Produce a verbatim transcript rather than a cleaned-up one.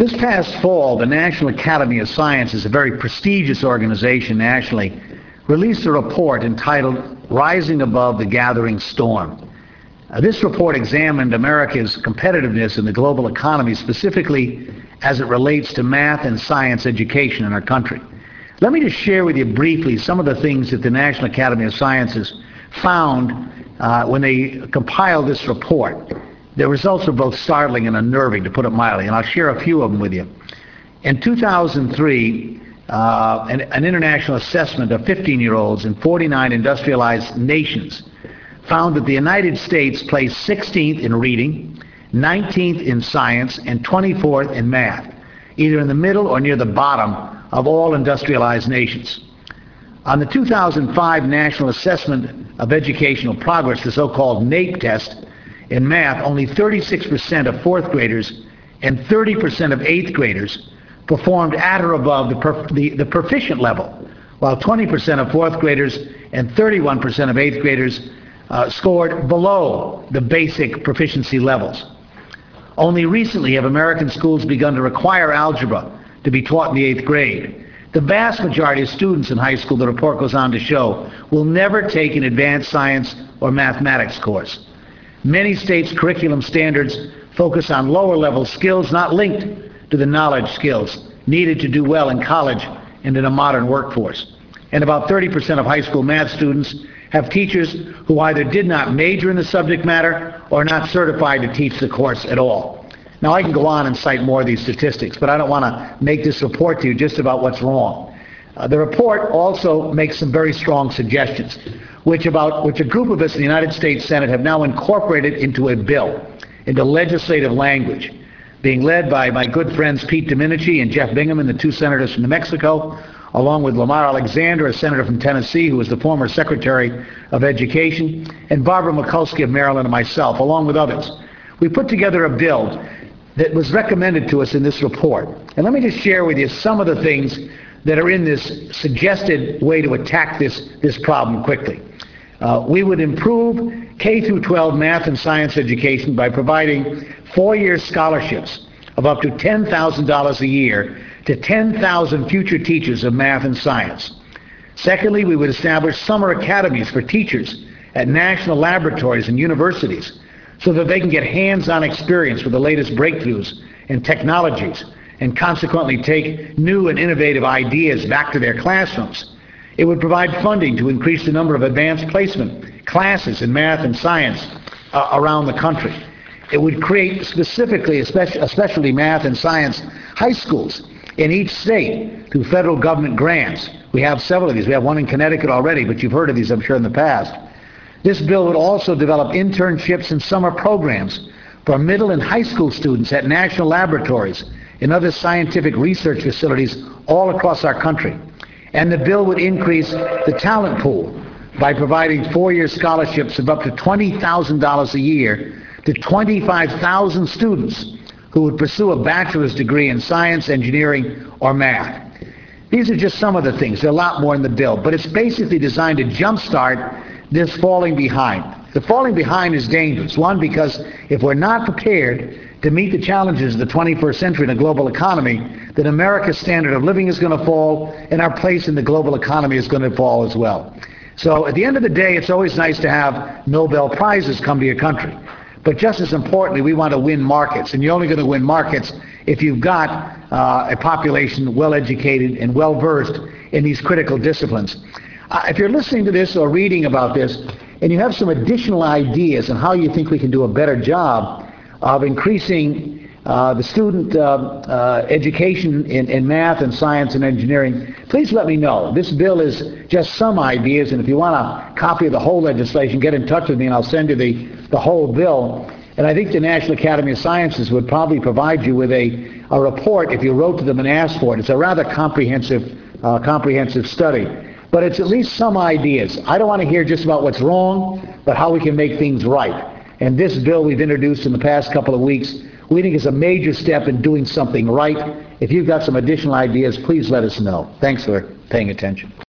This past fall, the National Academy of Sciences, a very prestigious organization nationally, released a report entitled Rising Above the Gathering Storm. Uh, this report examined America's competitiveness in the global economy, specifically as it relates to math and science education in our country. Let me just share with you briefly some of the things that the National Academy of Sciences found uh, when they compiled this report. The results are both startling and unnerving, to put it mildly, and I'll share a few of them with you. In two thousand three, uh, an, an international assessment of fifteen-year-olds in forty-nine industrialized nations found that the United States placed sixteenth in reading, nineteenth in science, and twenty-fourth in math, either in the middle or near the bottom of all industrialized nations. On the two thousand five National Assessment of Educational Progress, the so-called NAEP test, in math, only thirty-six percent of fourth graders and thirty percent of eighth graders performed at or above the, perf the, the proficient level, while twenty percent of fourth graders and thirty-one percent of eighth graders uh, scored below the basic proficiency levels. Only recently have American schools begun to require algebra to be taught in the eighth grade. The vast majority of students in high school, the report goes on to show, will never take an advanced science or mathematics course. Many states' curriculum standards focus on lower-level skills not linked to the knowledge skills needed to do well in college and in a modern workforce. And about thirty percent of high school math students have teachers who either did not major in the subject matter or are not certified to teach the course at all. Now, I can go on and cite more of these statistics, but I don't want to make this report to you just about what's wrong. Uh, the report also makes some very strong suggestions, which about which a group of us in the United States Senate have now incorporated into a bill, into legislative language, being led by my good friends Pete Domenici and Jeff Bingaman, the two senators from New Mexico, along with Lamar Alexander, a senator from Tennessee who was the former Secretary of Education, and Barbara Mikulski of Maryland and myself, along with others. We put together a bill that was recommended to us in this report. And let me just share with you some of the things that are in this suggested way to attack this, this problem quickly. Uh, we would improve K through twelve math and science education by providing four-year scholarships of up to ten thousand dollars a year to ten thousand future teachers of math and science. Secondly, we would establish summer academies for teachers at national laboratories and universities so that they can get hands-on experience with the latest breakthroughs and technologies and consequently take new and innovative ideas back to their classrooms. It would provide funding to increase the number of advanced placement classes in math and science uh, around the country. It would create specifically, especially math and science high schools in each state through federal government grants. We have several of these. We have one in Connecticut already, but you've heard of these, I'm sure, in the past. This bill would also develop internships and summer programs for middle and high school students at national laboratories and other scientific research facilities all across our country. And the bill would increase the talent pool by providing four-year scholarships of up to twenty thousand dollars a year to twenty-five thousand students who would pursue a bachelor's degree in science, engineering, or math. These are just some of the things. There are a lot more in the bill, but it's basically designed to jumpstart this falling behind. The falling behind is dangerous. One, because if we're not prepared to meet the challenges of the twenty-first century in a global economy, then America's standard of living is going to fall, and our place in the global economy is going to fall as well. So at the end of the day, it's always nice to have Nobel Prizes come to your country. But just as importantly, we want to win markets, and you're only going to win markets if you've got uh, a population well-educated and well-versed in these critical disciplines. Uh, if you're listening to this or reading about this, and you have some additional ideas on how you think we can do a better job of increasing uh, the student uh, uh, education in, in math and science and engineering, please let me know. This bill is just some ideas, and if you want a copy of the whole legislation, get in touch with me and I'll send you the, the whole bill. And I think the National Academy of Sciences would probably provide you with a, a report if you wrote to them and asked for it. It's a rather comprehensive, uh, comprehensive study. But it's at least some ideas. I don't want to hear just about what's wrong, but how we can make things right. And this bill we've introduced in the past couple of weeks, we think is a major step in doing something right. If you've got some additional ideas, please let us know. Thanks for paying attention.